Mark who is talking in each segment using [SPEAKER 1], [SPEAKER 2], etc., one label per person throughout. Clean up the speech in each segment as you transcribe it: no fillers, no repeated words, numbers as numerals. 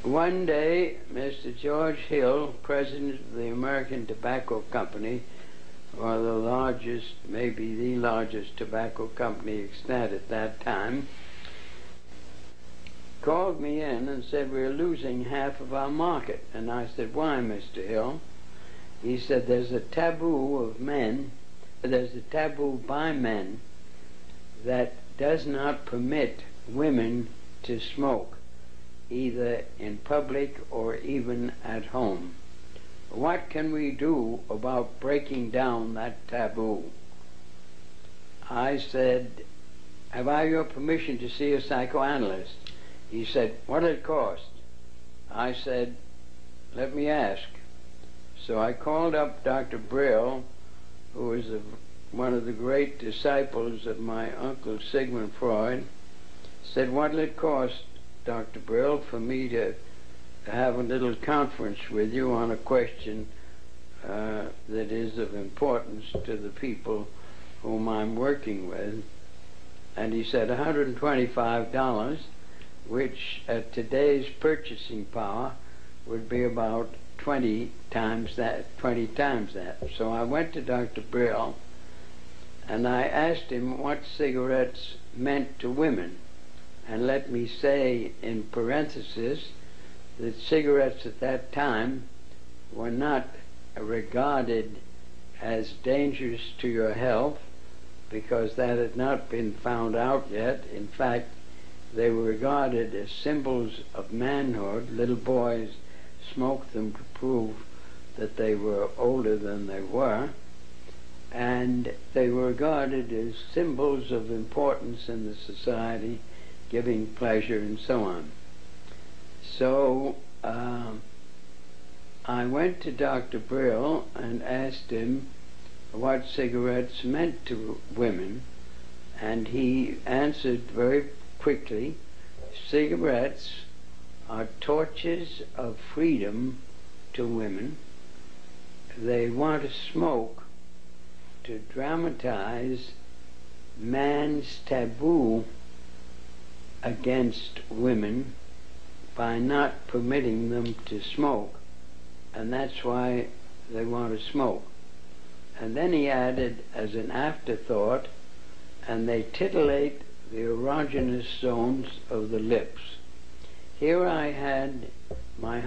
[SPEAKER 1] One day, Mr. George Hill, president of the American Tobacco Company, or the largest, maybe the largest tobacco company extant at that time, called me in and said, "We're losing half of our market." And I said, "Why, Mr. Hill?" He said, there's a taboo by men that does not permit women to smoke, either in public or even at home. What can we do about breaking down that taboo? I said, "Have I your permission to see a psychoanalyst?" He said, "What'll it cost?" I said, "Let me ask." So I called up Dr. Brill, who was one of the great disciples of my uncle Sigmund Freud. Said, "What'll it cost, Dr. Brill, for me to have a little conference with you on a question that is of importance to the people whom I'm working with?" And he said, $125, which at today's purchasing power would be about 20 times that. So I went to Dr. Brill and I asked him what cigarettes meant to women. And let me say in parenthesis that cigarettes at that time were not regarded as dangerous to your health, because that had not been found out yet. In fact, they were regarded as symbols of manhood. Little boys smoked them to prove that they were older than they were, and they were regarded as symbols of importance in the society, giving pleasure and so on. So I went to Dr. Brill and asked him what cigarettes meant to women, and he answered very quickly, "Cigarettes are torches of freedom to women. They want to smoke to dramatize man's taboo against women by not permitting them to smoke, and that's why they want to smoke." And then he added as an afterthought, "and they titillate the erogenous zones of the lips." Here I had my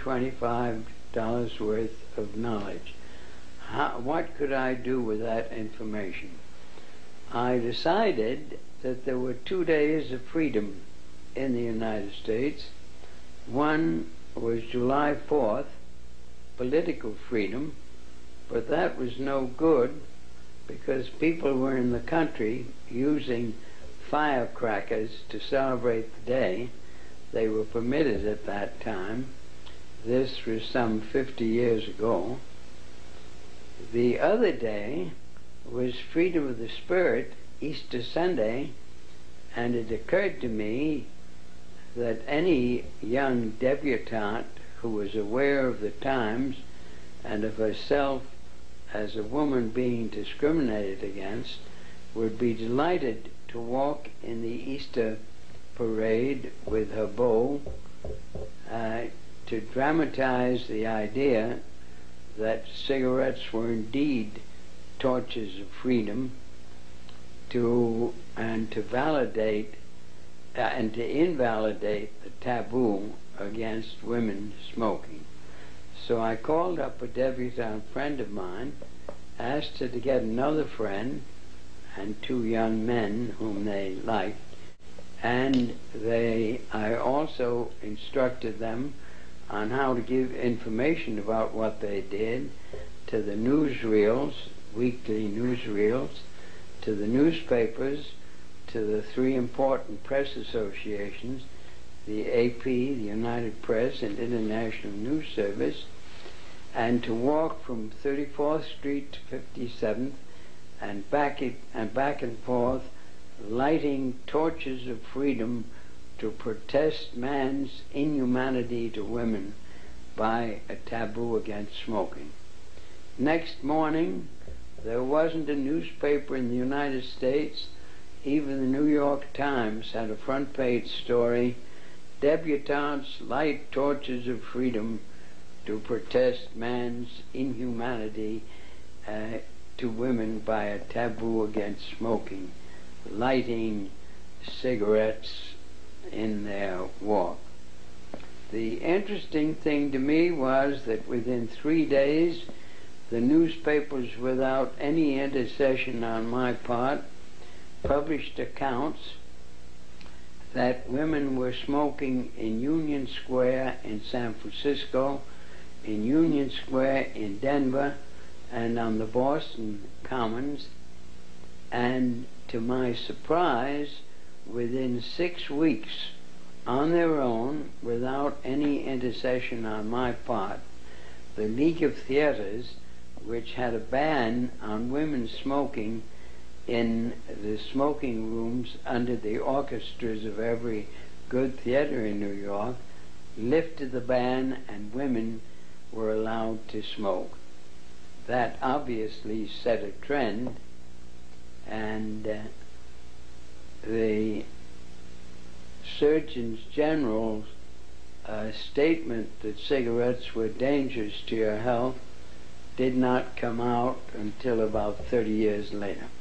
[SPEAKER 1] $125 worth of knowledge. What could I do with that information? I decided that there were 2 days of freedom in the United States. One was July 4th, political freedom, but that was no good because people were in the country using firecrackers to celebrate the day. They were permitted at that time. This was some 50 years ago. The other day was Freedom of the Spirit, Easter Sunday, and it occurred to me that any young debutante who was aware of the times and of herself as a woman being discriminated against would be delighted to walk in the Easter parade with her beau, to dramatize the idea that cigarettes were indeed torches of freedom, and to validate and to invalidate the taboo against women smoking. So I called up a debutante friend of mine, asked her to get another friend and 2 young men whom they liked, and I also instructed them on how to give information about what they did to the newsreels, weekly newsreels, to the newspapers, to the 3 important press associations, the AP, the United Press, and International News Service, and to walk from 34th Street to 57th and back and forth, lighting torches of freedom to protest man's inhumanity to women by a taboo against smoking. Next morning, there wasn't a newspaper in the United States, even the New York Times had a front page story debutantes light torches of freedom to protest man's inhumanity to women by a taboo against smoking, lighting cigarettes in their walk. The interesting thing to me was that within 3 days, the newspapers, without any intercession on my part, published accounts that women were smoking in Union Square in San Francisco, in Union Square in Denver, and on the Boston Commons. And to my surprise, within 6 weeks, on their own, without any intercession on my part, the League of Theaters, which had a ban on women smoking in the smoking rooms under the orchestras of every good theater in New York, lifted the ban and women were allowed to smoke. That obviously set a trend, and the Surgeon General's statement that cigarettes were dangerous to your health did not come out until about 30 years later.